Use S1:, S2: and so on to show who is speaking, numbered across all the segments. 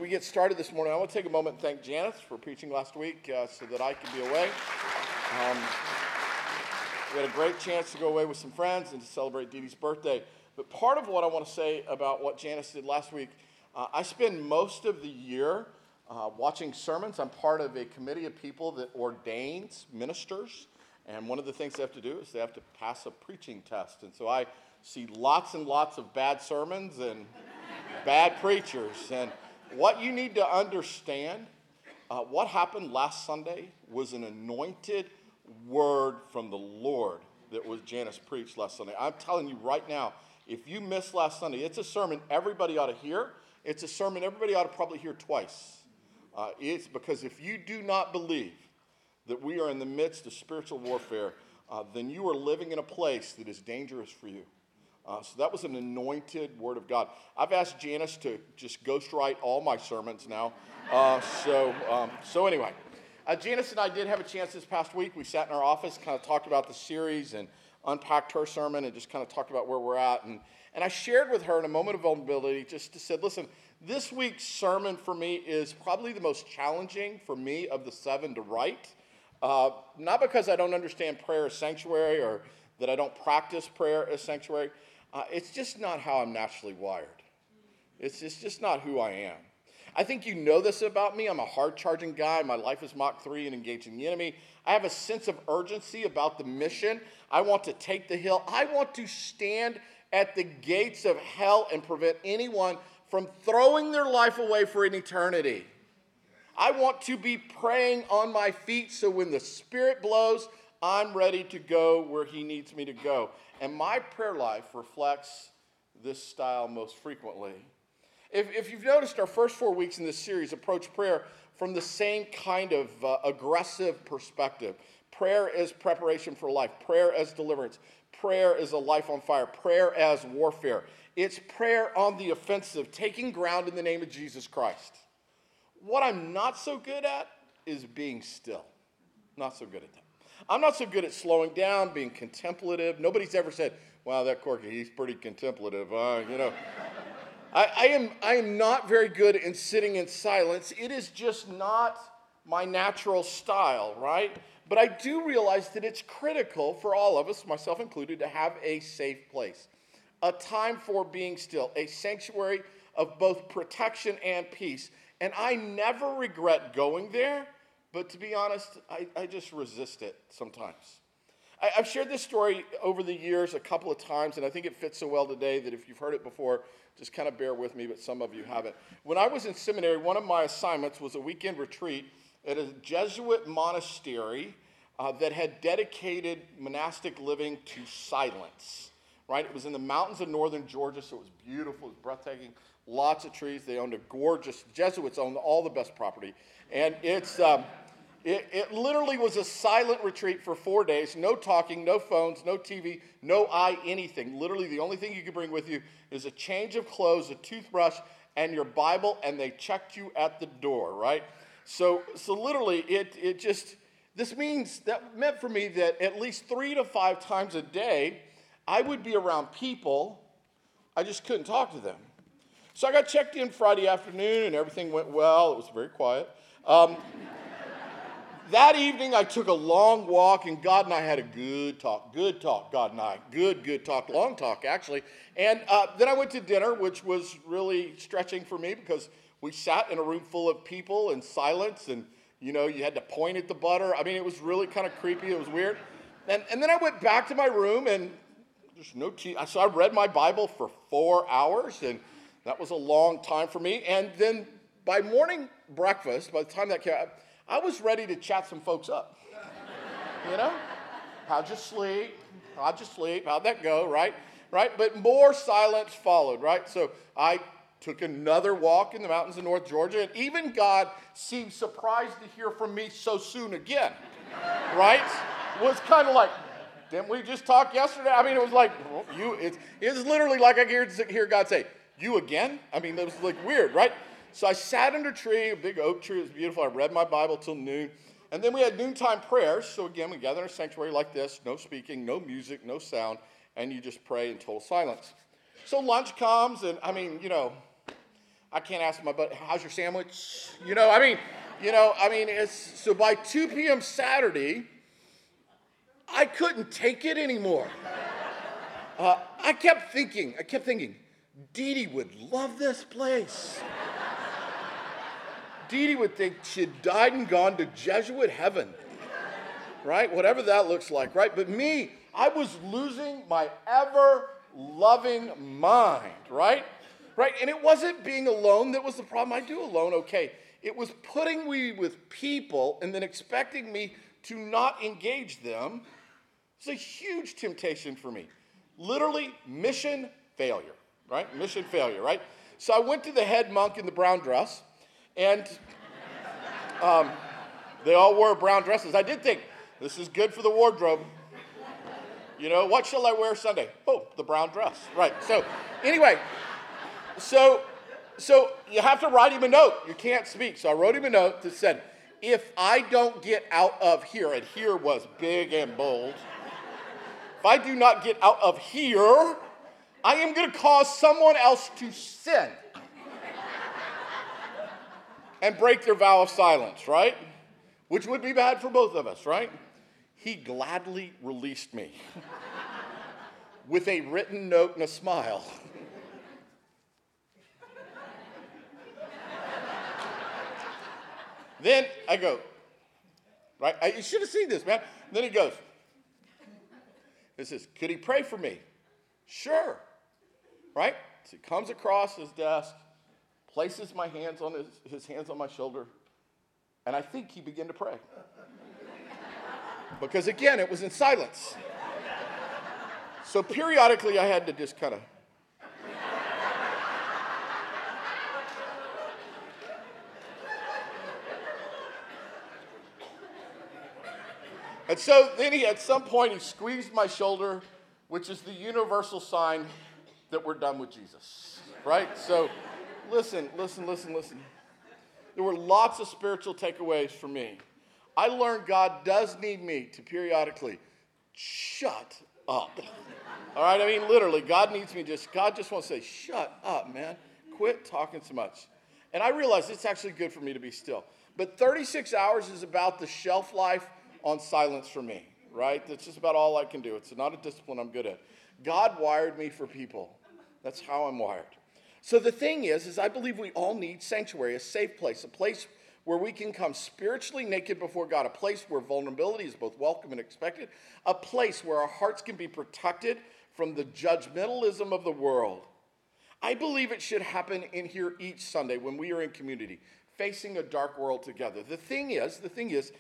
S1: we get started this morning, I want to take a moment and thank Janice for preaching last week so that I could be away. We had a great chance to go away with some friends and to celebrate Dee Dee's birthday. But part of what I want to say about what Janice did last week, I spend most of the year watching sermons. I'm part of a committee of people that ordains ministers. And one of the things they have to do is they have to pass a preaching test. And so I see lots and lots of bad sermons and bad preachers. And what you need to understand, what happened last Sunday was an anointed word from the Lord that was Janice preached last Sunday. I'm telling you right now, if you missed last Sunday, it's a sermon everybody ought to hear. It's a sermon everybody ought to probably hear twice. It's because if you do not believe that we are in the midst of spiritual warfare, then you are living in a place that is dangerous for you. So that was an anointed word of God. I've asked Janice to just ghostwrite all my sermons now. So anyway, Janice and I did have a chance this past week. We sat in our office, kind of talked about the series and unpacked her sermon and just kind of talked about where we're at. And I shared with her in a moment of vulnerability, just to say, listen, this week's sermon for me is probably the most challenging for me of the 7 to write. Not because I don't understand prayer as sanctuary or that I don't practice prayer as sanctuary. It's just not how I'm naturally wired. It's just not who I am. I think you know this about me. I'm a hard-charging guy. My life is Mach 3 and engaging the enemy. I have a sense of urgency about the mission. I want to take the hill. I want to stand at the gates of hell and prevent anyone from throwing their life away for an eternity. I want to be praying on my feet so when the Spirit blows, I'm ready to go where he needs me to go. And my prayer life reflects this style most frequently. If you've noticed, our first 4 weeks in this series approach prayer from the same kind of aggressive perspective. Prayer as preparation for life. Prayer as deliverance. Prayer as a life on fire. Prayer as warfare. It's prayer on the offensive, taking ground in the name of Jesus Christ. What I'm not so good at is being still. Not so good at that. I'm not so good at slowing down, being contemplative. Nobody's ever said, wow, that Corky, he's pretty contemplative. I am not very good in sitting in silence. It is just not my natural style, right? But I do realize that it's critical for all of us, myself included, to have a safe place. A time for being still, a sanctuary of both protection and peace. And I never regret going there, but to be honest, I just resist it sometimes. I've shared this story over the years a couple of times, and I think it fits so well today that if you've heard it before, just kind of bear with me, but some of you haven't. When I was in seminary, one of my assignments was a weekend retreat at a Jesuit monastery that had dedicated monastic living to silence, right? It was in the mountains of northern Georgia, so it was beautiful, it was breathtaking, lots of trees. They owned a gorgeous, Jesuits owned all the best property, and it literally was a silent retreat for 4 days. No talking, no phones, no TV, no anything. Literally the only thing you could bring with you is a change of clothes, a toothbrush, and your Bible, and they checked you at the door, right? So literally this meant for me that at least 3 to 5 times a day, I would be around people. I just couldn't talk to them. So I got checked in Friday afternoon, and everything went well. It was very quiet. That evening, I took a long walk, and God and I had a good talk, God and I. Good talk, long talk, actually. And then I went to dinner, which was really stretching for me because we sat in a room full of people in silence, and, you had to point at the butter. I mean, it was really kind of creepy. It was weird. And then I went back to my room, and there's no tea. So I read my Bible for 4 hours, and that was a long time for me. And then by morning breakfast, by the time that came out, I was ready to chat some folks up. How'd you sleep? How'd that go, right? But more silence followed, right? So I took another walk in the mountains of North Georgia, and even God seemed surprised to hear from me so soon again, right? It was kind of like, didn't we just talk yesterday? I mean, it was like, it's literally like I hear God say, you again? I mean, it was like weird, right? So I sat under a tree, a big oak tree. It was beautiful. I read my Bible till noon. And then we had noontime prayers. So again, we gather in a sanctuary like this. No speaking, no music, no sound. And you just pray in total silence. So lunch comes, and I mean, I can't ask my buddy, how's your sandwich? So by 2 p.m. Saturday, I couldn't take it anymore. I kept thinking, Dee Dee would love this place. Dee Dee would think she'd died and gone to Jesuit heaven, right? Whatever that looks like, right? But me, I was losing my ever-loving mind, right? Right? And it wasn't being alone that was the problem. I do alone, okay. It was putting me with people and then expecting me to not engage them. It's a huge temptation for me. Literally, mission failure, right? Mission failure, right? So I went to the head monk in the brown dress, and they all wore brown dresses. I did think, this is good for the wardrobe. What shall I wear Sunday? Oh, the brown dress, right? So anyway, so you have to write him a note. You can't speak. So I wrote him a note that said, if I don't get out of here, and here was big and bold, if I do not get out of here, I am going to cause someone else to sin and break their vow of silence, right? Which would be bad for both of us, right? He gladly released me with a written note and a smile. Then I go, right? You should have seen this, man. Then he goes, he says, could he pray for me? Sure, right? So he comes across his desk, places my hands on his hands on my shoulder, and I think he began to pray. Because again, it was in silence. So periodically I had to just kind of. And so then at some point he squeezed my shoulder, which is the universal sign that we're done with Jesus, right? So listen. There were lots of spiritual takeaways for me. I learned God does need me to periodically shut up. All right, literally, God needs me God just wants to say, shut up, man. Quit talking so much. And I realized it's actually good for me to be still. But 36 hours is about the shelf life on silence for me, right? That's just about all I can do. It's not a discipline I'm good at. God wired me for people. That's how I'm wired. So the thing is I believe we all need sanctuary, a safe place, a place where we can come spiritually naked before God, a place where vulnerability is both welcome and expected, a place where our hearts can be protected from the judgmentalism of the world. I believe it should happen in here each Sunday when we are in community, facing a dark world together. The thing is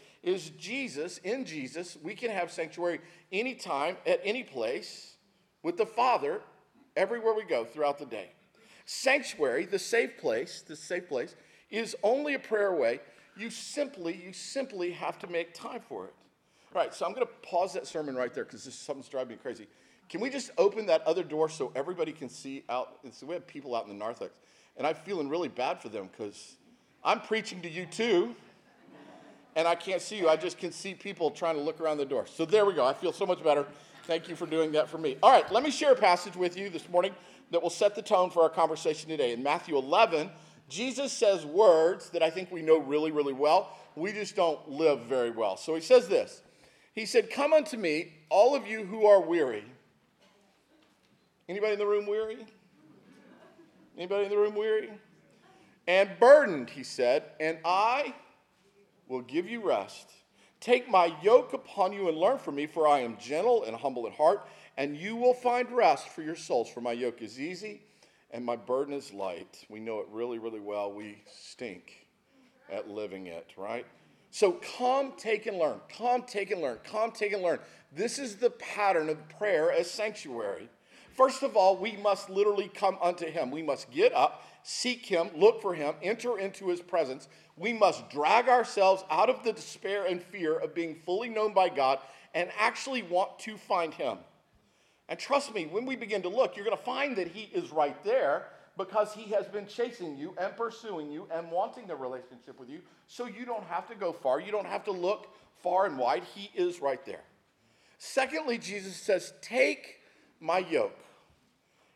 S1: in Jesus, we can have sanctuary anytime, at any place, with the Father, everywhere we go throughout the day. Sanctuary, the safe place, is only a prayer away. You simply have to make time for it. All right, so I'm going to pause that sermon right there because something's driving me crazy. Can we just open that other door so everybody can see out? So we have people out in the narthex, and I'm feeling really bad for them because I'm preaching to you too, and I can't see you. I just can see people trying to look around the door. So there we go. I feel so much better. Thank you for doing that for me. All right, let me share a passage with you this morning that will set the tone for our conversation today. In Matthew 11, Jesus says words that I think we know really, really well. We just don't live very well. So he says this. He said, "Come unto me, all of you who are weary." Anybody in the room weary? Anybody in the room weary? "And burdened," he said, "and I will give you rest. Take my yoke upon you and learn from me, for I am gentle and humble in heart, and you will find rest for your souls. For my yoke is easy and my burden is light." We know it really, really well. We stink at living it, right? So come, take and learn. Come, take and learn. Come, take and learn. This is the pattern of prayer as sanctuary. First of all, we must literally come unto him. We must get up, seek him, look for him, enter into his presence. We must drag ourselves out of the despair and fear of being fully known by God and actually want to find him. And trust me, when we begin to look, you're going to find that he is right there because he has been chasing you and pursuing you and wanting a relationship with you, so you don't have to go far. You don't have to look far and wide. He is right there. Secondly, Jesus says, "Take my yoke."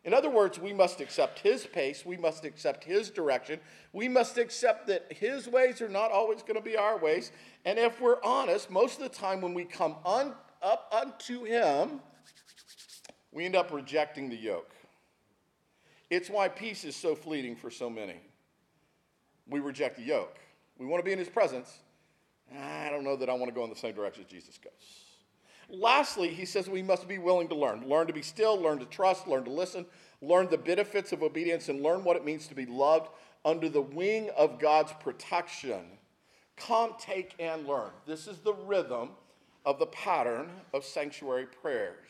S1: In other words, we must accept his pace. We must accept his direction. We must accept that his ways are not always going to be our ways. And if we're honest, most of the time when we come up unto him, we end up rejecting the yoke. It's why peace is so fleeting for so many. We reject the yoke. We want to be in his presence. I don't know that I want to go in the same direction as Jesus goes. Lastly, he says we must be willing to learn. Learn to be still, learn to trust, learn to listen, learn the benefits of obedience, and learn what it means to be loved under the wing of God's protection. Come, take, and learn. This is the rhythm of the pattern of sanctuary prayers.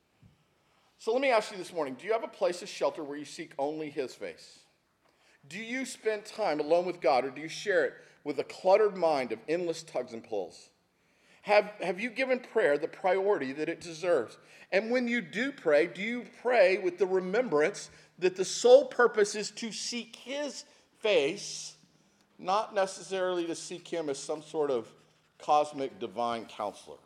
S1: So let me ask you this morning, do you have a place of shelter where you seek only his face? Do you spend time alone with God, or do you share it with a cluttered mind of endless tugs and pulls? Have you given prayer the priority that it deserves? And when you do you pray with the remembrance that the sole purpose is to seek his face, not necessarily to seek him as some sort of cosmic divine counselor?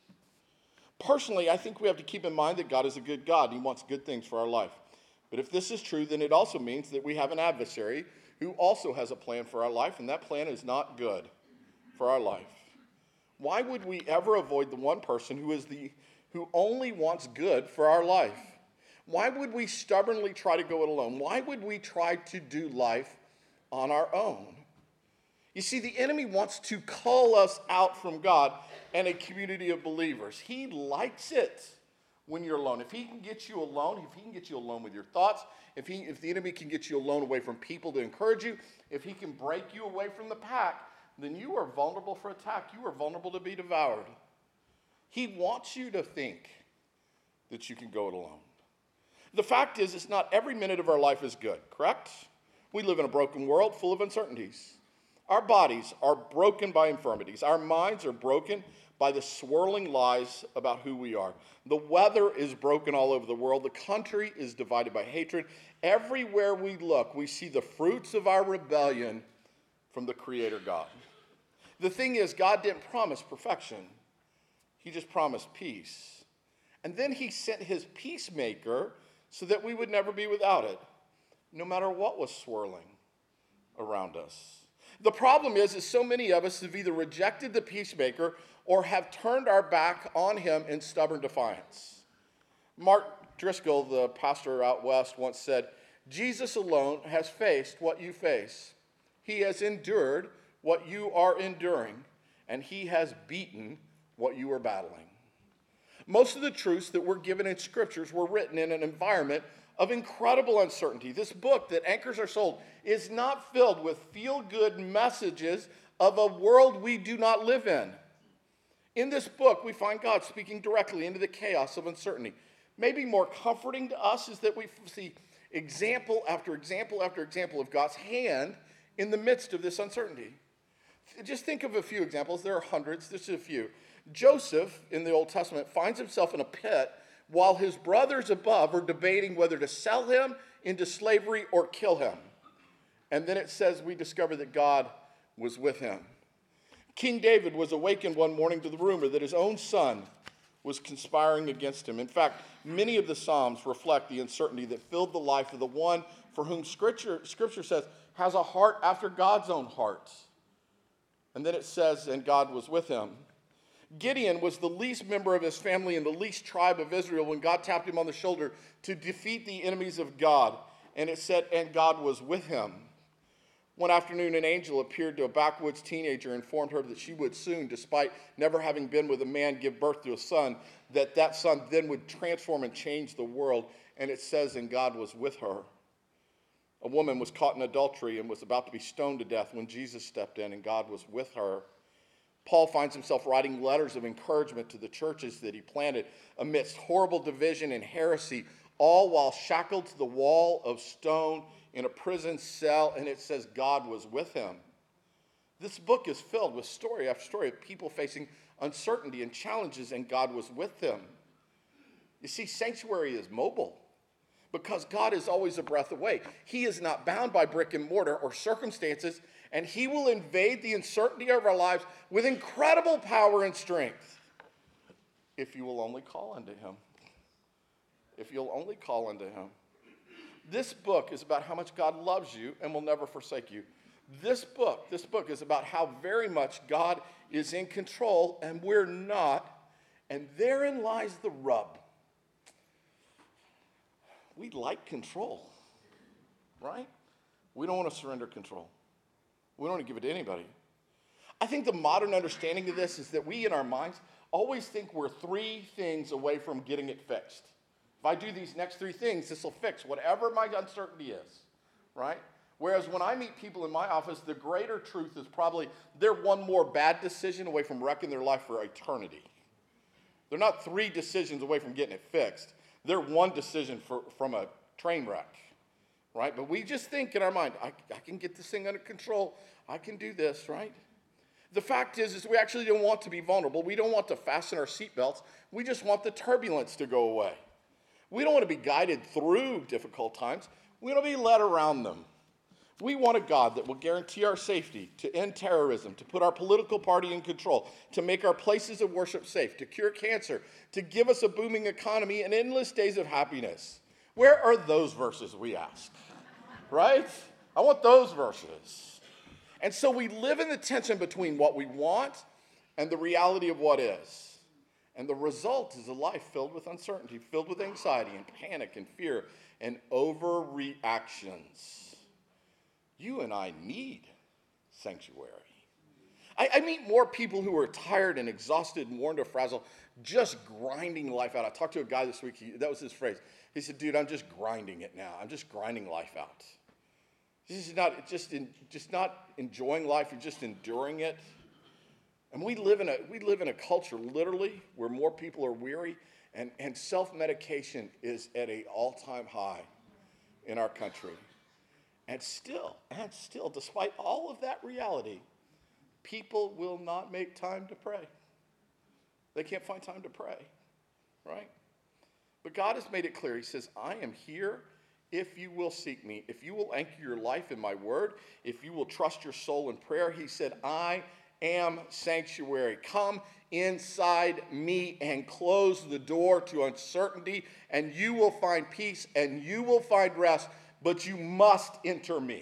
S1: Personally, I think we have to keep in mind that God is a good God. He wants good things for our life. But if this is true, then it also means that we have an adversary who also has a plan for our life, and that plan is not good for our life. Why would we ever avoid the one person who only wants good for our life? Why would we stubbornly try to go it alone? Why would we try to do life on our own? You see, the enemy wants to cull us out from God and a community of believers. He likes it when you're alone. If he can get you alone, if he can get you alone with your thoughts, if the enemy can get you alone away from people to encourage you, if he can break you away from the pack, then you are vulnerable for attack. You are vulnerable to be devoured. He wants you to think that you can go it alone. The fact is, it's not every minute of our life is good, correct? We live in a broken world full of uncertainties. Our bodies are broken by infirmities. Our minds are broken by the swirling lies about who we are. The weather is broken all over the world. The country is divided by hatred. Everywhere we look, we see the fruits of our rebellion from the Creator God. The thing is, God didn't promise perfection. He just promised peace. And then he sent his peacemaker so that we would never be without it, no matter what was swirling around us. The problem is so many of us have either rejected the peacemaker or have turned our back on him in stubborn defiance. Mark Driscoll, the pastor out west, once said, Jesus alone has faced what you face. He has endured what you are enduring, and he has beaten what you are battling. Most of the truths that we're given in scriptures were written in an environment of incredible uncertainty. This book that anchors our soul is not filled with feel-good messages of a world we do not live in. In this book, we find God speaking directly into the chaos of uncertainty. Maybe more comforting to us is that we see example after example after example of God's hand in the midst of this uncertainty. Just think of a few examples. There are hundreds. This is a few. Joseph, in the Old Testament, finds himself in a pit while his brothers above are debating whether to sell him into slavery or kill him. And then it says we discover that God was with him. King David was awakened one morning to the rumor that his own son was conspiring against him. In fact, many of the Psalms reflect the uncertainty that filled the life of the one for whom Scripture says has a heart after God's own heart. And then it says, and God was with him. Gideon was the least member of his family and the least tribe of Israel when God tapped him on the shoulder to defeat the enemies of God. And it said, and God was with him. One afternoon, an angel appeared to a backwoods teenager and informed her that she would soon, despite never having been with a man, give birth to a son, that son then would transform and change the world. And it says, and God was with her. A woman was caught in adultery and was about to be stoned to death when Jesus stepped in, and God was with her. Paul finds himself writing letters of encouragement to the churches that he planted amidst horrible division and heresy, all while shackled to the wall of stone in a prison cell, and it says God was with him. This book is filled with story after story of people facing uncertainty and challenges, and God was with them. You see, sanctuary is mobile because God is always a breath away. He is not bound by brick and mortar or circumstances, and he will invade the uncertainty of our lives with incredible power and strength if you will only call unto him. If you'll only call unto him. This book is about how much God loves you and will never forsake you. This book is about how very much God is in control and we're not. And therein lies the rub. We like control, right? We don't want to surrender control. We don't want to give it to anybody. I think the modern understanding of this is that we in our minds always think we're 3 things away from getting it fixed. If I do these next 3 things, this will fix whatever my uncertainty is, right? Whereas when I meet people in my office, the greater truth is probably they're one more bad decision away from wrecking their life for eternity. They're not 3 decisions away from getting it fixed. They're 1 decision from a train wreck, right? But we just think in our mind, I can get this thing under control. I can do this, right? The fact is we actually don't want to be vulnerable. We don't want to fasten our seatbelts. We just want the turbulence to go away. We don't want to be guided through difficult times. We want to be led around them. We want a God that will guarantee our safety, to end terrorism, to put our political party in control, to make our places of worship safe, to cure cancer, to give us a booming economy and endless days of happiness. Where are those verses, we ask? Right? I want those verses. And so we live in the tension between what we want and the reality of what is. And the result is a life filled with uncertainty, filled with anxiety and panic and fear and overreactions. You and I need sanctuary. I meet more people who are tired and exhausted and worn to frazzle, just grinding life out. I talked to a guy this week, that was his phrase. He said, dude, I'm just grinding it now. I'm just grinding life out. This is not enjoying life, you're just enduring it. And we live in a culture, literally, where more people are weary, and self-medication is at an all-time high in our country. And still, despite all of that reality, people will not make time to pray. They can't find time to pray, right? But God has made it clear. He says, I am here if you will seek me, if you will anchor your life in my word, if you will trust your soul in prayer. He said, I am sanctuary. Come inside me and close the door to uncertainty, and you will find peace and you will find rest. But you must enter me.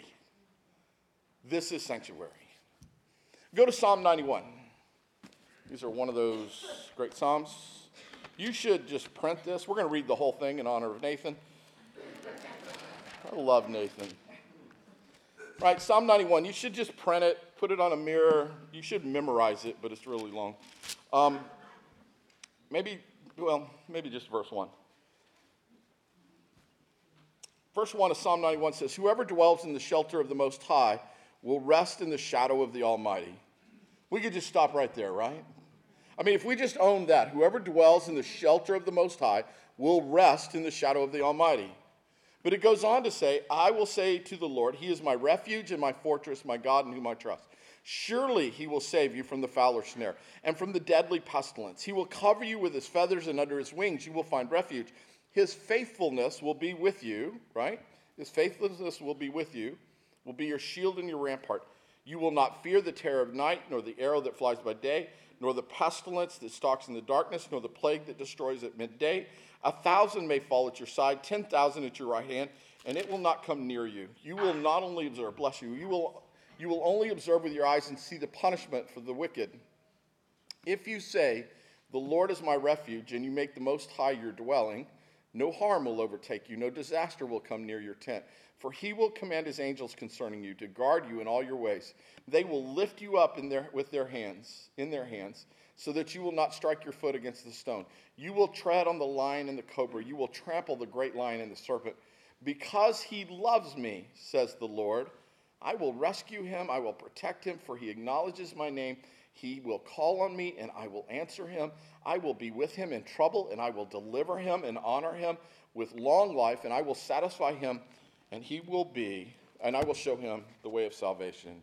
S1: This is sanctuary. Go to Psalm 91. These are one of those great Psalms. You should just print this. We're going to read the whole thing in honor of Nathan. I love Nathan. Right, Psalm 91. You should just print it, put it on a mirror. You should memorize it, but it's really long. Maybe just verse 1. Verse 1 of Psalm 91 says, whoever dwells in the shelter of the Most High will rest in the shadow of the Almighty. We could just stop right there, right? I mean, if we just own that, whoever dwells in the shelter of the Most High will rest in the shadow of the Almighty. But it goes on to say, I will say to the Lord, he is my refuge and my fortress, my God in whom I trust. Surely he will save you from the fowler's snare and from the deadly pestilence. He will cover you with his feathers, and under his wings you will find refuge. His faithfulness will be with you, right? His faithfulness will be with you, will be your shield and your rampart. You will not fear the terror of night, nor the arrow that flies by day, nor the pestilence that stalks in the darkness, nor the plague that destroys at midday. 1,000 may fall at your side, 10,000 at your right hand, and it will not come near you. You will not only observe, bless you, you will only observe with your eyes and see the punishment for the wicked. If you say, the Lord is my refuge, and you make the Most High your dwelling, no harm will overtake you, no disaster will come near your tent. For he will command his angels concerning you to guard you in all your ways. They will lift you up in their hands, so that you will not strike your foot against the stone. You will tread on the lion and the cobra. You will trample the great lion and the serpent. Because he loves me, says the Lord, I will rescue him. I will protect him, for he acknowledges my name. He will call on me, and I will answer him. I will be with him in trouble, and I will deliver him and honor him with long life, and I will satisfy him, and I will show him the way of salvation.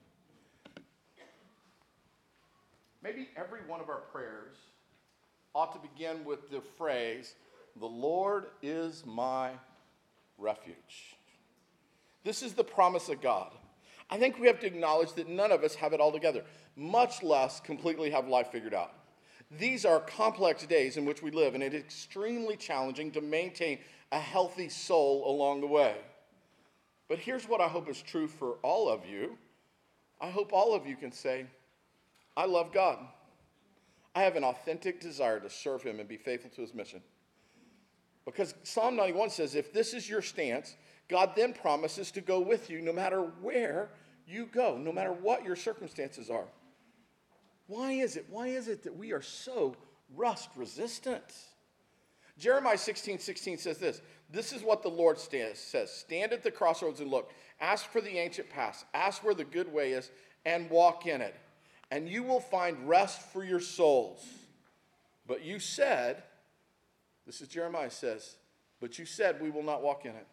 S1: Maybe every one of our prayers ought to begin with the phrase, the Lord is my refuge. This is the promise of God. I think we have to acknowledge that none of us have it all together, much less completely have life figured out. These are complex days in which we live, and it is extremely challenging to maintain a healthy soul along the way. But here's what I hope is true for all of you. I hope all of you can say, I love God. I have an authentic desire to serve him and be faithful to his mission. Because Psalm 91 says, if this is your stance, God then promises to go with you no matter where you go, no matter what your circumstances are. Why is it? Why is it that we are so rust resistant? Jeremiah 16:16 says this. This is what the Lord says. Stand at the crossroads and look. Ask for the ancient paths. Ask where the good way is and walk in it. And you will find rest for your souls. But you said, this is Jeremiah says, but you said we will not walk in it.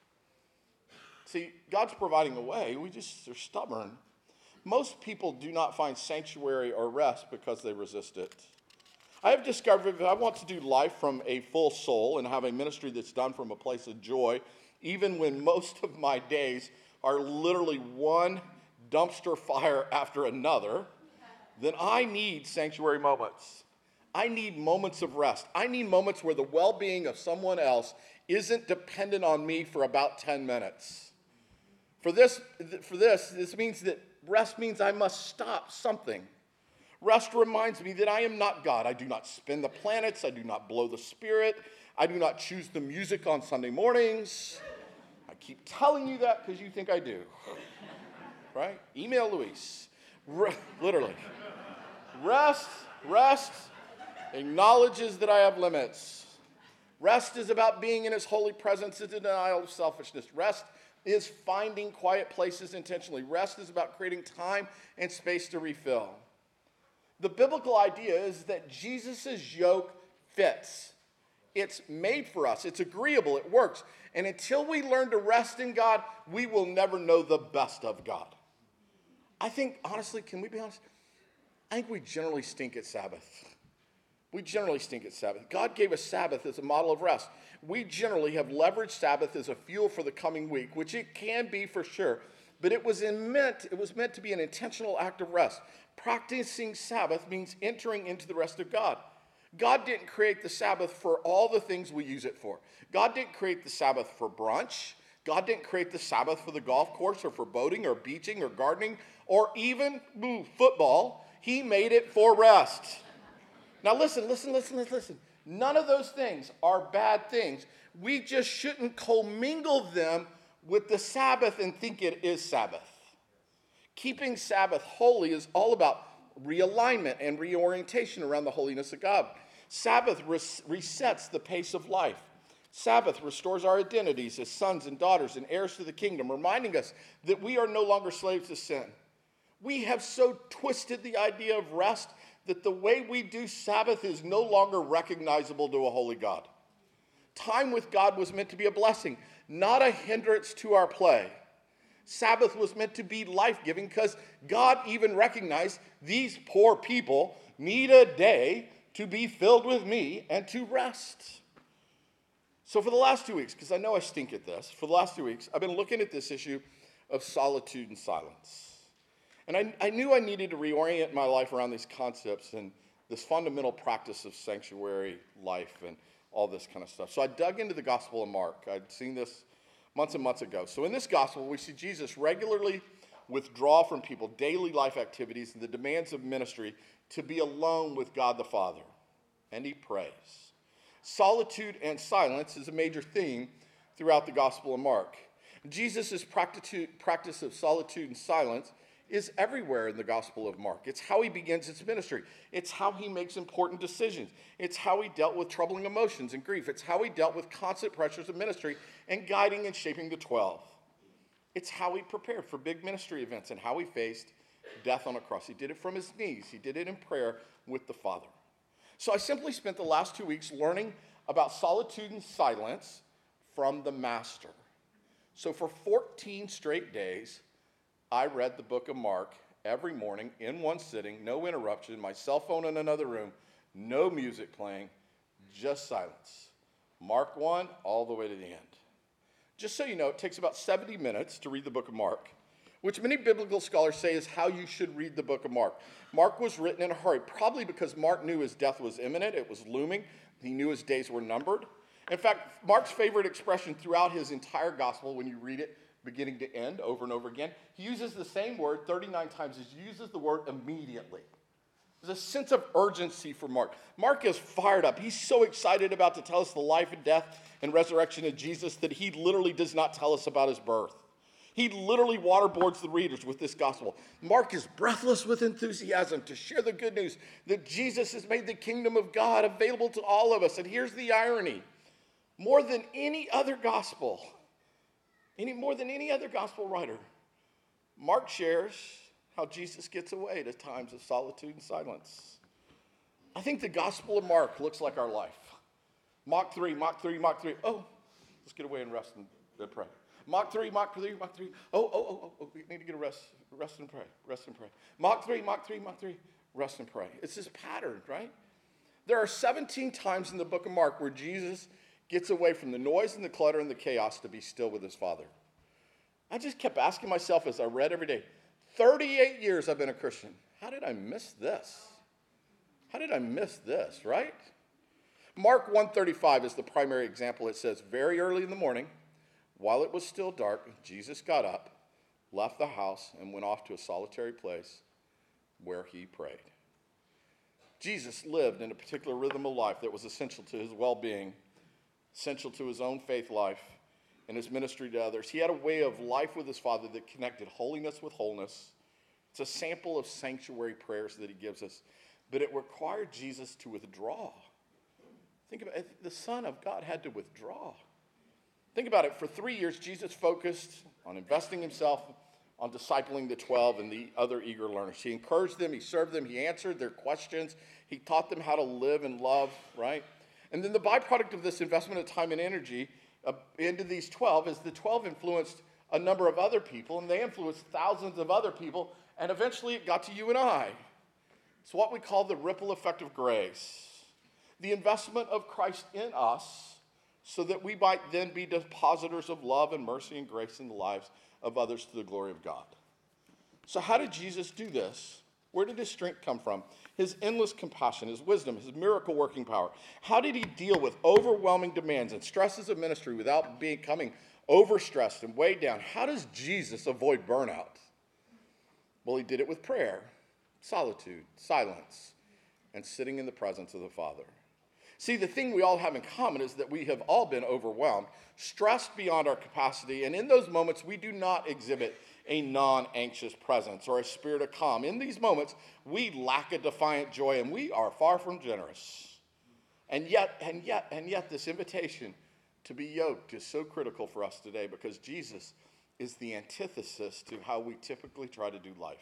S1: See, God's providing a way. We just are stubborn. Most people do not find sanctuary or rest because they resist it. I have discovered that I want to do life from a full soul and have a ministry that's done from a place of joy, even when most of my days are literally one dumpster fire after another, then I need sanctuary moments. I need moments of rest. I need moments where the well-being of someone else isn't dependent on me for about 10 minutes. For this means that rest means I must stop something. Rest reminds me that I am not God. I do not spin the planets. I do not blow the spirit. I do not choose the music on Sunday mornings. I keep telling you that because you think I do. Right? Email Luis. Literally. Rest acknowledges that I have limits. Rest is about being in his holy presence. It's a denial of selfishness. Rest is finding quiet places intentionally. Rest is about creating time and space to refill. The biblical idea is that Jesus' yoke fits. It's made for us. It's agreeable. It works. And until we learn to rest in God, we will never know the best of God. I think, honestly, can we be honest? I think we generally stink at Sabbath. We generally stink at Sabbath. God gave us Sabbath as a model of rest. We generally have leveraged Sabbath as a fuel for the coming week, which it can be for sure. But it was meant to be an intentional act of rest. Practicing Sabbath means entering into the rest of God. God didn't create the Sabbath for all the things we use it for. God didn't create the Sabbath for brunch. God didn't create the Sabbath for the golf course or for boating or beaching or gardening or even football. He made it for rest. Now listen. None of those things are bad things. We just shouldn't commingle them with the Sabbath and think it is Sabbath. Keeping Sabbath holy is all about realignment and reorientation around the holiness of God. Sabbath resets the pace of life. Sabbath restores our identities as sons and daughters and heirs to the kingdom, reminding us that we are no longer slaves to sin. We have so twisted the idea of rest that the way we do Sabbath is no longer recognizable to a holy God. Time with God was meant to be a blessing, not a hindrance to our play. Sabbath was meant to be life-giving because God even recognized these poor people need a day to be filled with me and to rest. So for the last 2 weeks, because I know I stink at this, for the last 2 weeks, I've been looking at this issue of solitude and silence. And I knew I needed to reorient my life around these concepts and this fundamental practice of sanctuary life and all this kind of stuff. So I dug into the Gospel of Mark. I'd seen this months and months ago. So in this gospel, we see Jesus regularly withdraw from people daily life activities and the demands of ministry to be alone with God the Father. And he prays. Solitude and silence is a major theme throughout the Gospel of Mark. Jesus' practice of solitude and silence is everywhere in the Gospel of Mark. It's how he begins his ministry. It's how he makes important decisions. It's how he dealt with troubling emotions and grief. It's how he dealt with constant pressures of ministry and guiding and shaping the 12. It's how he prepared for big ministry events and how he faced death on a cross. He did it from his knees. He did it in prayer with the Father. So I simply spent the last 2 weeks learning about solitude and silence from the Master. So for 14 straight days, I read the book of Mark every morning in one sitting, no interruption, my cell phone in another room, no music playing, just silence. Mark 1 all the way to the end. Just so you know, it takes about 70 minutes to read the book of Mark, which many biblical scholars say is how you should read the book of Mark. Mark was written in a hurry, probably because Mark knew his death was imminent, it was looming, he knew his days were numbered. In fact, Mark's favorite expression throughout his entire gospel, when you read it beginning to end, over and over again. He uses the same word 39 times. He uses the word immediately. There's a sense of urgency for Mark. Mark is fired up. He's so excited about to tell us the life and death and resurrection of Jesus that he literally does not tell us about his birth. He literally waterboards the readers with this gospel. Mark is breathless with enthusiasm to share the good news that Jesus has made the kingdom of God available to all of us. And here's the irony. More than any other gospel writer, Mark shares how Jesus gets away to times of solitude and silence. I think the Gospel of Mark looks like our life. Mark 3. Oh, let's get away and rest and pray. Mark 3. Oh, we need to get a rest and pray. Mark 3. Rest and pray. It's this pattern, right? There are 17 times in the book of Mark where Jesus gets away from the noise and the clutter and the chaos to be still with his Father. I just kept asking myself as I read every day, 38 years I've been a Christian. How did I miss this? Right? Mark 1:35 is the primary example. It says, very early in the morning, while it was still dark, Jesus got up, left the house, and went off to a solitary place where he prayed. Jesus lived in a particular rhythm of life that was essential to his well-being, essential to his own faith life, and his ministry to others. He had a way of life with his Father that connected holiness with wholeness. It's a sample of sanctuary prayers that he gives us, but it required Jesus to withdraw. Think about it. The Son of God had to withdraw. Think about it. For 3 years, Jesus focused on investing himself, on discipling the 12 and the other eager learners. He encouraged them, he served them, he answered their questions, he taught them how to live and love, right? And then the byproduct of this investment of time and energy into these 12 is the 12 influenced a number of other people, and they influenced thousands of other people, and eventually it got to you and I. It's what we call the ripple effect of grace. The investment of Christ in us so that we might then be depositors of love and mercy and grace in the lives of others to the glory of God. So how did Jesus do this? Where did his strength come from? His endless compassion, his wisdom, his miracle working power. How did he deal with overwhelming demands and stresses of ministry without becoming overstressed and weighed down? How does Jesus avoid burnout? Well, he did it with prayer, solitude, silence, and sitting in the presence of the Father. See, the thing we all have in common is that we have all been overwhelmed, stressed beyond our capacity, and in those moments we do not exhibit a non-anxious presence or a spirit of calm. In these moments, we lack a defiant joy, and we are far from generous. And yet, this invitation to be yoked is so critical for us today because Jesus is the antithesis to how we typically try to do life.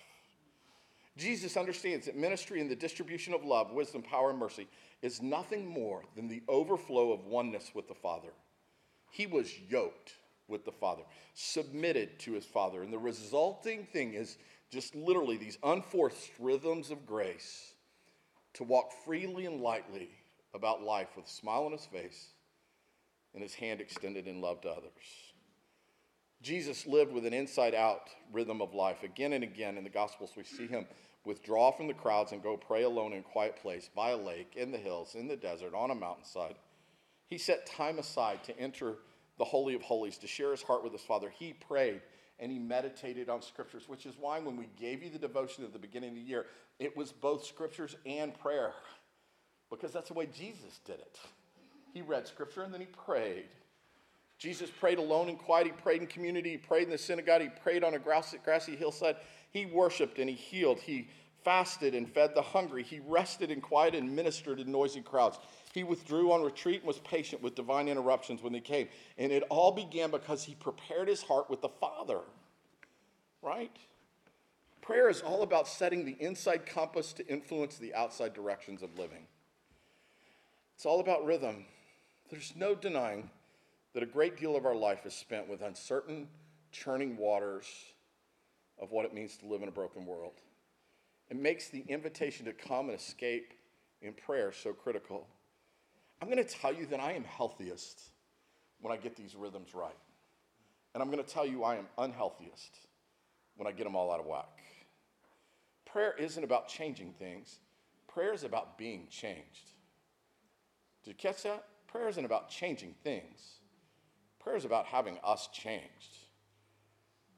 S1: Jesus understands that ministry and the distribution of love, wisdom, power, and mercy is nothing more than the overflow of oneness with the Father. He was yoked with the Father, submitted to his Father, and the resulting thing is just literally these unforced rhythms of grace to walk freely and lightly about life with a smile on his face and his hand extended in love to others. Jesus lived with an inside-out rhythm of life. Again and again in the Gospels, we see him withdraw from the crowds and go pray alone in a quiet place, by a lake, in the hills, in the desert, on a mountainside. He set time aside to enter the Holy of Holies, to share his heart with his Father. He prayed and he meditated on scriptures, which is why when we gave you the devotion at the beginning of the year, it was both scriptures and prayer, because that's the way Jesus did it. He read scripture and then he prayed. Jesus prayed alone and quiet. He prayed in community. He prayed in the synagogue. He prayed on a grassy hillside. He worshiped and he healed. He fasted and fed the hungry. He rested in quiet and ministered in noisy crowds. He withdrew on retreat and was patient with divine interruptions when they came. And it all began because he prepared his heart with the Father, right? Prayer is all about setting the inside compass to influence the outside directions of living. It's all about rhythm. There's no denying that a great deal of our life is spent with uncertain, churning waters of what it means to live in a broken world. It makes the invitation to come and escape in prayer so critical. I'm going to tell you that I am healthiest when I get these rhythms right. And I'm going to tell you I am unhealthiest when I get them all out of whack. Prayer isn't about changing things. Prayer is about being changed. Did you catch that? Prayer isn't about changing things. Prayer is about having us changed.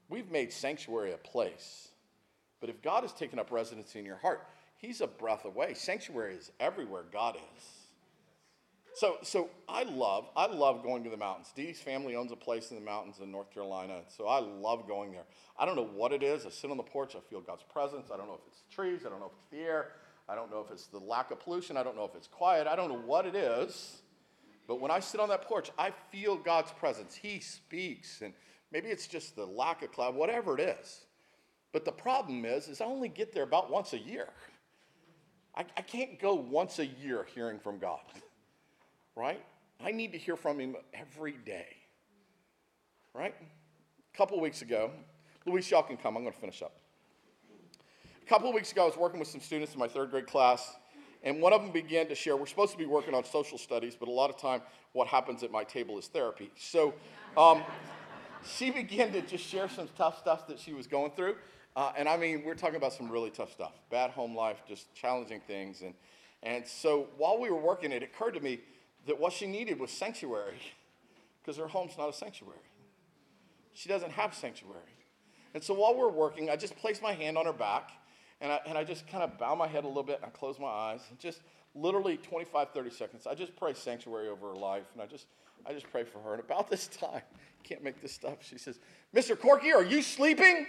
S1: we've made sanctuary a place. But if God has taken up residency in your heart, he's a breath away. Sanctuary is everywhere God is. So I love going to the mountains. Dee's family owns a place in the mountains in North Carolina, so I love going there. I don't know what it is. I sit on the porch, I feel God's presence. I don't know if it's the trees, I don't know if it's the air, I don't know if it's the lack of pollution, I don't know if it's quiet, I don't know what it is. But when I sit on that porch, I feel God's presence. He speaks, and maybe it's just the lack of cloud, whatever it is. But the problem is I only get there about once a year. I can't go once a year hearing from God. Right? I need to hear from him every day. Right? A couple weeks ago, Luis, y'all can come. I'm going to finish up. A couple of weeks ago, I was working with some students in my third grade class, and one of them began to share. We're supposed to be working on social studies, but a lot of time what happens at my table is therapy. So she began to just share some tough stuff that she was going through. And I mean, we're talking about some really tough stuff. Bad home life, just challenging things. And so while we were working, it occurred to me that what she needed was sanctuary, because her home's not a sanctuary. She doesn't have sanctuary. And so while we're working, I just place my hand on her back, and I just kind of bow my head a little bit, and I close my eyes, and just literally 25, 30 seconds, I just pray sanctuary over her life, and I just pray for her. And about this time, can't make this stuff, she says, "Mr. Corky, are you sleeping?"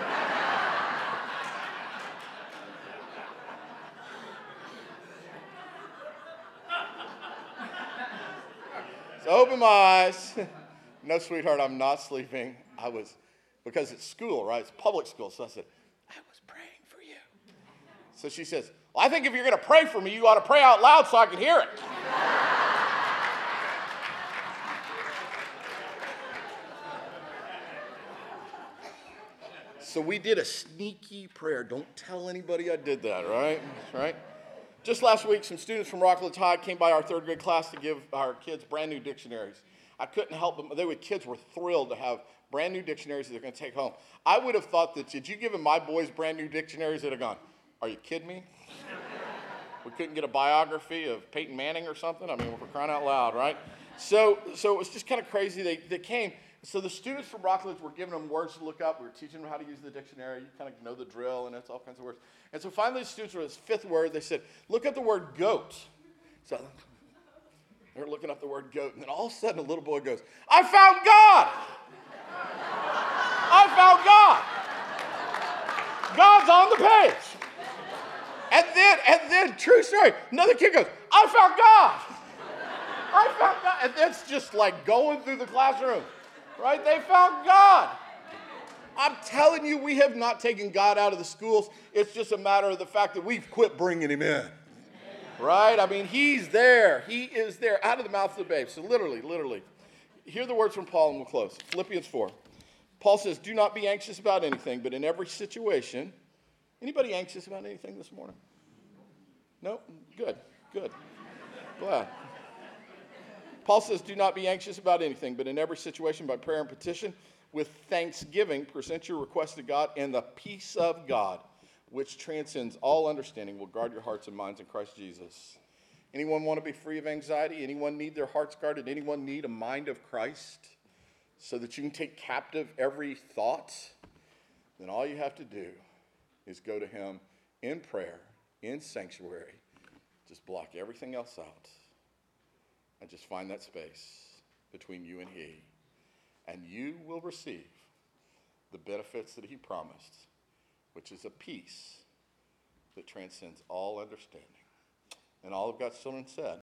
S1: So I open my eyes. No, sweetheart, I'm not sleeping. Because it's school, right? It's public school. So I said, "I was praying for you." So she says, "Well, I think if you're going to pray for me, you ought to pray out loud so I can hear it." So we did a sneaky prayer. Don't tell anybody I did that, right? Right? Just last week, some students from Rockledge High came by our third grade class to give our kids brand new dictionaries. I couldn't help them. Kids were thrilled to have brand new dictionaries that they're going to take home. I would have thought that, did you give them my boys brand new dictionaries? They'd have gone, "Are you kidding me? We couldn't get a biography of Peyton Manning or something? I mean, we're crying out loud, right?" So it was just kind of crazy. They came. So the students from Rockledge were giving them words to look up. We were teaching them how to use the dictionary. You kind of know the drill, and it's all kinds of words. And so finally the students were this fifth word. They said, "Look up the word goat." So they're looking up the word goat, and then all of a sudden a little boy goes, "I found God! I found God! God's on the page." And then, true story, another kid goes, "I found God! I found God!" And that's just like going through the classroom. Right? They found God. I'm telling you, we have not taken God out of the schools. It's just a matter of the fact that we've quit bringing him in. Right? I mean, he's there. He is there, out of the mouth of the babe. So literally. Hear the words from Paul and we'll close. Philippians 4. Paul says, "Do not be anxious about anything, but in every situation." Anybody anxious about anything this morning? No? Good. Glad. Paul says, "Do not be anxious about anything, but in every situation by prayer and petition, with thanksgiving, present your requests to God, and the peace of God, which transcends all understanding, will guard your hearts and minds in Christ Jesus." Anyone want to be free of anxiety? Anyone need their hearts guarded? Anyone need a mind of Christ so that you can take captive every thought? Then all you have to do is go to him in prayer, in sanctuary. Just block everything else out. And just find that space between you and he. And you will receive the benefits that he promised, which is a peace that transcends all understanding. And all of God's children said,